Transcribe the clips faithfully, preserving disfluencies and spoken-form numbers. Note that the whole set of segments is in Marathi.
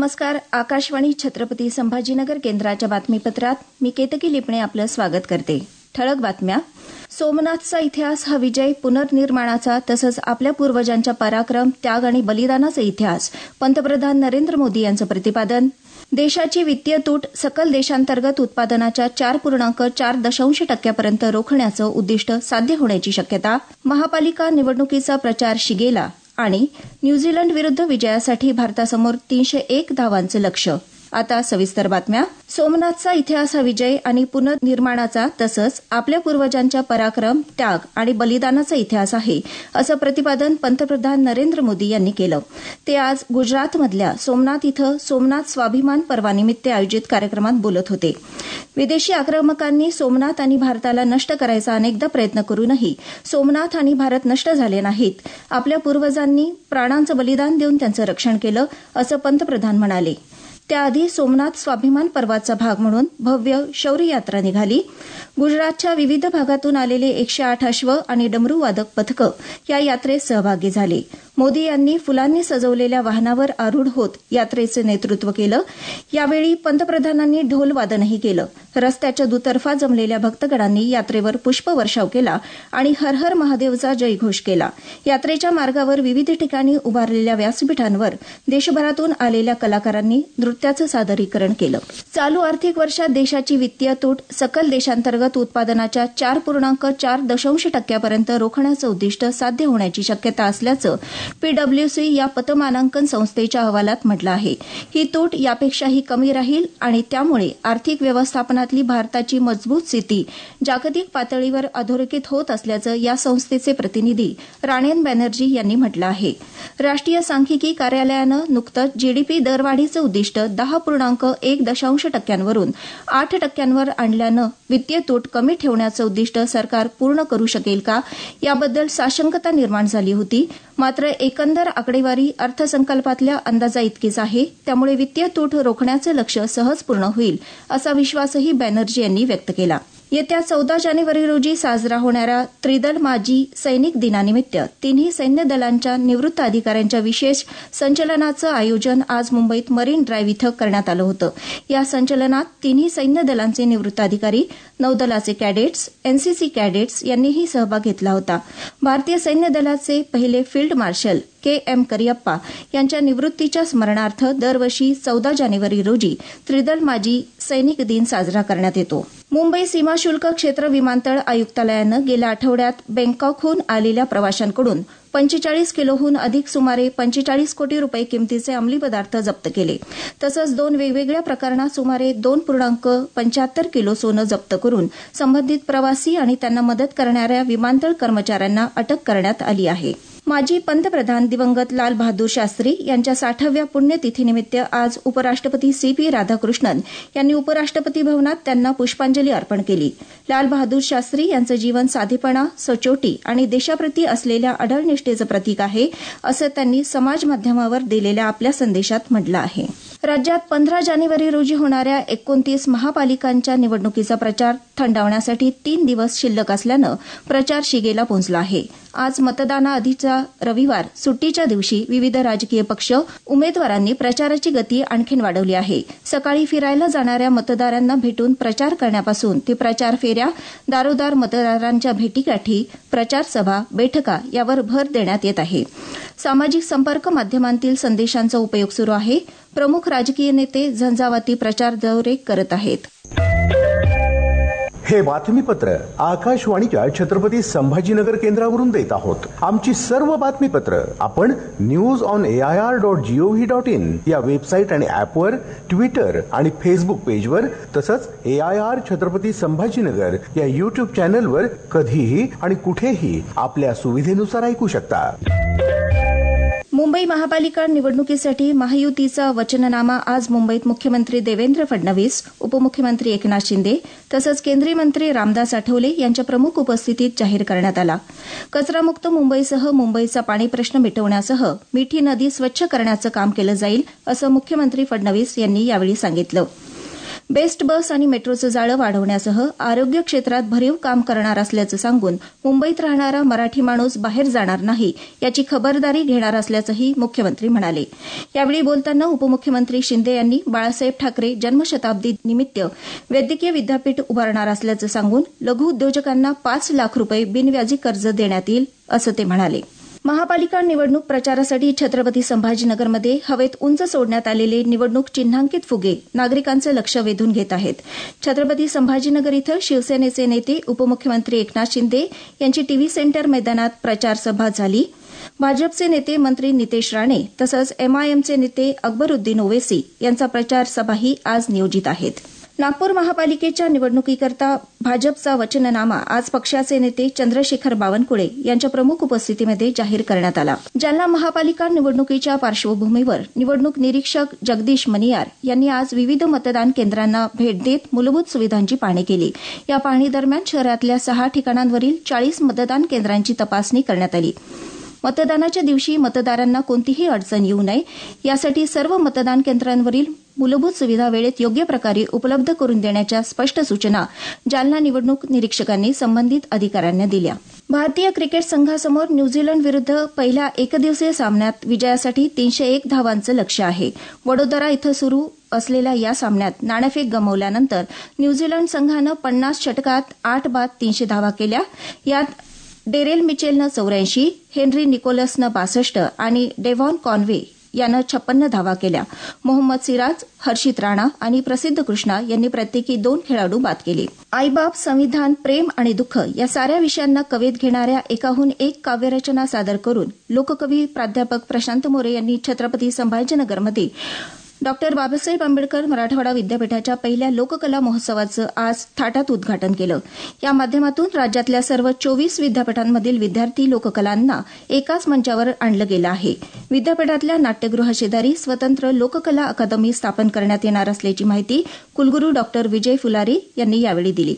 नमस्कार. आकाशवाणी छत्रपती संभाजीनगर केंद्राच्या बातमीपत्रात मी केतकी लिपणे आपलं स्वागत करते. ठळक बातम्या. सोमनाथचा इतिहास हा विजय, पुनर्निर्माणाचा तसंच आपल्या पूर्वजांच्या पराक्रम, त्याग आणि बलिदानाचा इतिहास. पंतप्रधान नरेंद्र मोदी यांचं प्रतिपादन. देशाची वित्तीय तूट सकल देशांतर्गत उत्पादनाच्या चार पूर्णांक चार दशांश टक्क्यापर्यंत रोखण्याचं उद्दिष्ट साध्य होण्याची शक्यता. महापालिका निवडणुकीचा प्रचार शिगेला आणि न्यूझीलंड विरुद्ध विजयासाठी भारतासमोर तीनशे एक धावांचं लक्ष्य. आता सविस्तर बातम्या. सोमनाथचा इतिहास हा विजय आणि पुनर्निर्माणाचा तसंच आपल्या पूर्वजांच्या पराक्रम, त्याग आणि बलिदानाचा इतिहास आहे, असं प्रतिपादन पंतप्रधान नरेंद्र मोदी यांनी केलं. ते आज गुजरातमधल्या सोमनाथ इथं सोमनाथ स्वाभिमान पर्वानिमित्त आयोजित कार्यक्रमात बोलत होते. विदेशी आक्रमकांनी सोमनाथ आणि भारताला नष्ट करायचा अनेकदा प्रयत्न करूनही सोमनाथ आणि भारत नष्ट झाले नाहीत. आपल्या पूर्वजांनी प्राणांचं बलिदान देऊन त्यांचं रक्षण केलं, असं पंतप्रधान म्हणाले. त्याआधी सोमनाथ स्वाभिमान पर्वाचा भाग म्हणून भव्य शौर्य यात्रा निघाली. गुजरातच्या विविध भागातून आलेले एकशे आठ अश्व आणि डमरू वादक पथकं या यात्रेत सहभागी झाले. मोदी यांनी फुलांनी सजवलेल्या वाहनावर आरूढ होत यात्रेचं नेतृत्व केलं. यावेळी पंतप्रधानांनी ढोल वादनही केलं. रस्त्याच्या दुतर्फा जमलेल्या भक्तगणांनी यात्रेवर पुष्पवर्षाव केला आणि हर हर महादेवचा जयघोष केला. यात्रेच्या मार्गावर विविध ठिकाणी उभारलेल्या व्यासपीठांवर देशभरातून आलेल्या कलाकारांनी नृत्याचं सादरीकरण केलं. चालू आर्थिक वर्षात देशाची वित्तीय तूट सकल देशांतर्गत उत्पादनाच्या चार पूर्णांक चार दशांश टक्क्यापर्यंत रोखण्याचं उद्दिष्ट साध्य होण्याची शक्यता असल्याचं पीडब्ल्यूसी या पतमानांकन संस्थेच्या अहवालात म्हटलं आहे. ही तूट यापेक्षाही कमी राहील आणि त्यामुळे आर्थिक व्यवस्थापनातली भारताची मजबूत स्थिती जागतिक पातळीवर अधोरेखित होत असल्याचं या संस्थेचे प्रतिनिधी राणेन बॅनर्जी यांनी म्हटलं आहे. राष्ट्रीय सांख्यिकी कार्यालयानं नुकतंच जीडीपी दरवाढीचं उद्दिष्ट दहा पूर्णांक एक दशांश टक्क्यांवरून आठ टक्क्यांवर आणल्यानं वित्तीय तूट कमी ठेवण्याचं उद्दिष्ट सरकार पूर्ण करू शकेल का, याबद्दल साशंकता निर्माण झाली होती. मात्र एकंदर आकडेवारी अर्थसंकल्पातल्या अंदाजाइतकीच आहे. त्यामुळे वित्तीय तूट रोखण्याचं लक्ष्य सहज पूर्ण होईल, असा विश्वासही बॅनर्जी यांनी व्यक्त केला. येत्या चौदा जानेवारी रोजी साजरा होणाऱ्या त्रिदल माजी सैनिक दिनानिमित्त तिन्ही सैन्य दलांच्या निवृत्त अधिकाऱ्यांच्या विशेष संचलनाचं आयोजन आज मुंबईत मरीन ड्राईव्ह इथं करण्यात आलं होतं. या संचलनात तिन्ही सैन्य दलांचे निवृत्त अधिकारी, नौदलाचे कॅडेट्स, एनसीसी कॅडेट्स यांनीही सहभाग घेतला होता. भारतीय सैन्य दलाचे पहिले field marshal K M Cariappa यांच्या निवृत्तीच्या स्मरणार्थ दरवर्षी चौदा जानेवारी रोजी त्रिदल माजी सैनिक दिन साजरा करण्यात येतो. मुंबई सीमा शुल्क क्षेत्र विमानतळ आयुक्तालयानं गेल्या आठवड्यात बँकॉकहून आलेल्या प्रवाशांकडून पंचेचाळीस किलोहून अधिक सुमारे पंचेचाळीस कोटी रुपये किमतीचे अंमली पदार्थ जप्त केले. तसंच दोन वेगवेगळ्या प्रकरणात सुमारे दोन पूर्णांक पंच्याहत्तर किलो सोनं जप्त करून संबंधित प्रवासी आणि त्यांना मदत करणाऱ्या विमानतळ कर्मचाऱ्यांना अटक करण्यात आली आहे. माजी पंतप्रधान दिवंगत लाल बहादूर शास्त्री यांच्या साठाव्या पुण्यतिथीनिमित्त आज उपराष्ट्रपती सी पी राधाकृष्णन यांनी उपराष्ट्रपती भवनात त्यांना पुष्पांजली अर्पण केली. लाल बहादूर शास्त्री यांचं जीवन साधेपणा, सचोटी आणि देशाप्रती असलेल्या अढळ निष्ठेचं प्रतीक आहे, असं त्यांनी समाज माध्यमावर दिलेल्या आपल्या संदेशात म्हटलं आहे. राज्यात पंधरा जानेवारी रोजी होणाऱ्या एकोणतीस महापालिकांच्या निवडणुकीचा प्रचार थंडावण्यासाठी तीन दिवस शिल्लक असल्यानं प्रचार शिगेला पोहोचला आहे. आज मतदानाआधीचा रविवार सुट्टीच्या दिवशी विविध राजकीय पक्ष, उमेदवारांनी प्रचाराची गती आणखीन वाढवली आहे. सकाळी फिरायला जाणाऱ्या मतदारांना भेटून प्रचार करण्यापासून ते प्रचार फेऱ्या, दारोदार मतदारांच्या भेटीगाठी, प्रचार सभा, बैठका यावर भर देण्यात येत आहे. सामाजिक संपर्क माध्यमांतील संदेशांचा उपयोग सुरू आहे. प्रमुख राजकीय नेते झंझावाती प्रचार दौरे करत आहेत. हे बातमीपत्र आकाशवाणीच्या छत्रपती संभाजीनगर केंद्रावरून देत आहोत. आमची सर्व बातमीपत्र आपण news on A I R dot gov dot in या वेबसाईट आणि ऍपवर, ट्विटर आणि फेसबुक पेजवर तसंच A I R Chhatrapati Sambhajinagar या युट्यूब चॅनलवर कधीही आणि कुठेही आपल्या सुविधेनुसार ऐकू शकता. मुंबई महापालिका निवडणुकीसाठी महायुतीचा वचननामा आज मुंबईत मुख्यमंत्री देवेंद्र फडणवीस, उपमुख्यमंत्री एकनाथ शिंदे तसंच केंद्रीय मंत्री रामदास आठवले यांच्या प्रमुख उपस्थितीत जाहीर करण्यात आला. कचरामुक्त मुंबईसह मुंबईचा पाणी प्रश्न मिटवण्यासह मिठी नदी स्वच्छ करण्याचं काम केलं जाईल, असं मुख्यमंत्री फडणवीस यांनी यावेळी सांगितलं. बेस्ट बस आणि मेट्रोचं जाळं वाढवण्यासह आरोग्य क्षेत्रात भरीव काम करणार असल्याचं सांगून मुंबईत राहणारा मराठी माणूस बाहेर जाणार नाही याची खबरदारी घेणार असल्याचंही मुख्यमंत्री म्हणाले. यावेळी बोलताना उपमुख्यमंत्री शिंदे यांनी बाळासाहेब ठाकरे जन्मशताब्दी निमित्त वैद्यकीय विद्यापीठ उभारणार असल्याचं सांगून लघु उद्योजकांना पाच लाख रुपये बिनव्याजी कर्ज देण्यात येईल असं ते म्हणाले. महापालिका निवडणूक प्रचारासाठी छत्रपती संभाजीनगरमध्ये हवेत उंच सोडण्यात आलेले निवडणूक चिन्हांकित फुगे नागरिकांचं लक्ष वेधून घेत आहेत. छत्रपती संभाजीनगर इथं शिवसेनेचे नेते उपमुख्यमंत्री एकनाथ शिंदे यांची टीव्ही सेंटर मैदानात प्रचार सभा झाली. भाजपचे नेते मंत्री नितेश राणे तसंच एमआयएमचे नेते अकबरुद्दीन ओवेसी यांचा प्रचार सभाही आज नियोजित आहेत. नागपूर महापालिकेच्या निवडणुकीकरता भाजपचा वचननामा आज पक्षाचे नेते चंद्रशेखर बावनकुळे यांच्या प्रमुख उपस्थितीमध्ये जाहीर करण्यात आला. जालना महापालिका निवडणुकीच्या पार्श्वभूमीवर निवडणूक निरीक्षक जगदीश मनियार यांनी आज विविध मतदान केंद्रांना भेट देत मूलभूत सुविधांची पाहणी केली. या पाहणीदरम्यान शहरातल्या सहा ठिकाणांवरील चाळीस मतदान केंद्रांची तपासणी करण्यात आली. मतदानाच्या दिवशी मतदारांना कोणतीही अडचण येऊ नये यासाठी सर्व मतदान केंद्रांवरील मूलभूत सुविधा वेळेत योग्य प्रकारे उपलब्ध करून देण्याच्या स्पष्ट सूचना जालना निवडणूक निरीक्षकांनी संबंधित अधिकाऱ्यांना दिल्या. भारतीय क्रिकेट संघासमोर न्यूझीलंड विरुद्ध पहिल्या एकदिवसीय सामन्यात विजयासाठी तीनशे एक धावांचं लक्ष्य आहे. वडोदरा इथं सुरू असलेल्या या सामन्यात नाणेफेक गमावल्यानंतर न्यूझीलंड संघानं पन्नास षटकात आठ बाद तीनशे धावा केल्या. यात डेरेल मिचेलनं चौऱ्याऐंशी, हेनरी निकोलसनं बासष्ट आणि डेव्हॉन कॉन्वे यानं छप्पन्न धावा केल्या. मोहम्मद सिराज, हर्षित राणा आणि प्रसिद्ध कृष्णा यांनी प्रत्येकी दोन खेळाडू बाद केले. आईबाप, संविधान, प्रेम आणि दुःख या साऱ्या विषयांना कवेत घेणाऱ्या एकाहून एक काव्यरचना सादर करून लोककवी प्राध्यापक प्रशांत मोरे यांनी छत्रपती संभाजीनगरमध्ये डॉक्टर बाबासाहेब आंबेडकर मराठवाडा विद्यापीठाच्या पहिल्या लोककला महोत्सवाचं आज थाटात उद्घाटन केलं. या माध्यमातून राज्यातल्या सर्व चोवीस विद्यापीठांमधील विद्यार्थी लोककलांना एकाच मंचावर आणलं गेलं आहे. विद्यापीठातल्या नाट्यगृहाशेजारी स्वतंत्र लोककला अकादमी स्थापन करण्यात येणार असल्याची माहिती कुलगुरू डॉक्टर विजय फुलारी यांनी यावेळी दिली.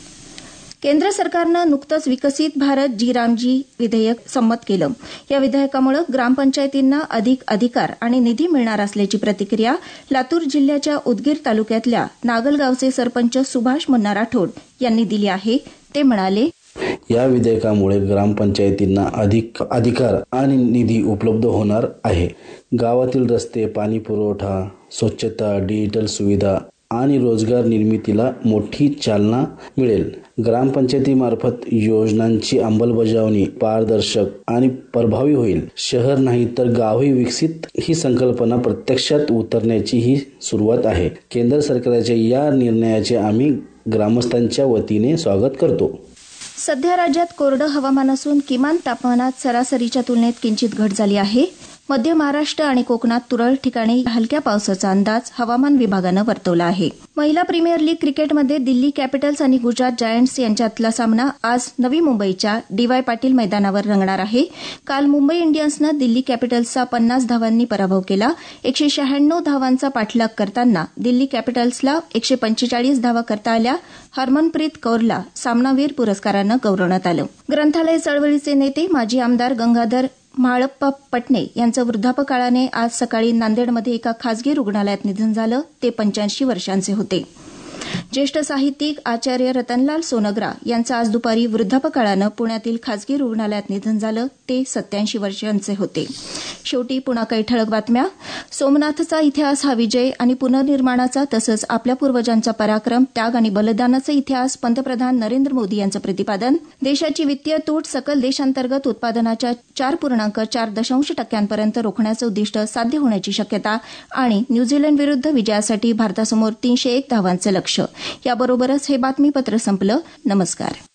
केंद्र सरकारनं नुकतंच विकसित भारत जी रामजी विधेयक संमत केलं. या विधेयकामुळे ग्रामपंचायतींना अधिक अधिकार आणि निधी मिळणार असल्याची प्रतिक्रिया लातूर जिल्ह्याच्या उदगीर तालुक्यातल्या नागलगावचे सरपंच सुभाष मुन्ना राठोड यांनी दिली आहे. ते म्हणाले, या विधेयकामुळे ग्रामपंचायतींना अधिक अधिकार आणि निधी उपलब्ध होणार आहे. गावातील रस्ते, पाणी पुरवठा, स्वच्छता, डिजिटल सुविधा आणि रोजगार निर्मितीला मोठी चालना मिळेल. ग्रामपंचायतीमार्फत योजनांची अंमलबजावणी पारदर्शक आणि प्रभावी होईल. शहर नाही तर गावही विकसित ही संकल्पना प्रत्यक्षात उतरण्याची ही सुरुवात आहे. केंद्र सरकारच्या या निर्णयाचे आम्ही ग्रामस्थांच्या वतीने स्वागत करतो. सध्या राज्यात कोरडं हवामान असून किमान तापमानात सरासरीच्या तुलनेत किंचित घट झाली आहे. मध्य महाराष्ट्र आणि कोकणात तुरळक ठिकाणी हलक्या पावसाचा अंदाज हवामान विभागानं वर्तवला आहे. महिला प्रीमियर लीग क्रिकेटमध्ये दिल्ली कॅपिटल्स आणि गुजरात जायंट्स यांच्यातला सामना आज नवी मुंबईच्या डी वाय पाटील मैदानावर रंगणार आहे. काल मुंबई इंडियन्सनं दिल्ली कॅपिटल्सचा पन्नास धावांनी पराभव केला. एकशे शहाण्णव धावांचा पाठलाग करताना दिल्ली कॅपिटल्सला एकशे पंचेचाळीस धावा करता आल्या. हरमनप्रीत कौरला सामनावीर पुरस्कारानं गौरवण्यात आलं. ग्रंथालय चळवळीचे नेते माजी आमदार गंगाधर म्हाळप्पा पटणे यांचं वृद्धापकाळाने आज सकाळी नांदेडमध्ये एका खासगी रुग्णालयात निधन झालं. ते पंच्याऐंशी वर्षांचे होते. ज्येष्ठ साहित्यिक आचार्य रतनलाल सोनग्रा यांचं आज दुपारी वृद्धापकाळानं पुण्यातील खासगी रुग्णालयात निधन झालं. ते सत्याऐंशी वर्षांचे होते. शेवटी पुन्हा काही ठळक बातम्या. सोमनाथचा इतिहास हा विजय आणि पुनर्निर्माणाचा तसंच आपल्या पूर्वजांचा पराक्रम, त्याग आणि बलिदानाचा इतिहास. पंतप्रधान नरेंद्र मोदी यांचं प्रतिपादन. देशाची वित्तीय तूट सकल देशांतर्गत उत्पादनाच्या चार पूर्णांक चार दशांश टक्क्यांपर्यंत रोखण्याचं उद्दिष्ट साध्य होण्याची शक्यता. आणि न्यूझीलंड विरुद्ध विजयासाठी भारतासमोर तीनशे एक धावांचं लक्ष्य. याबरोबरच हे बातमीपत्र संपलं. नमस्कार.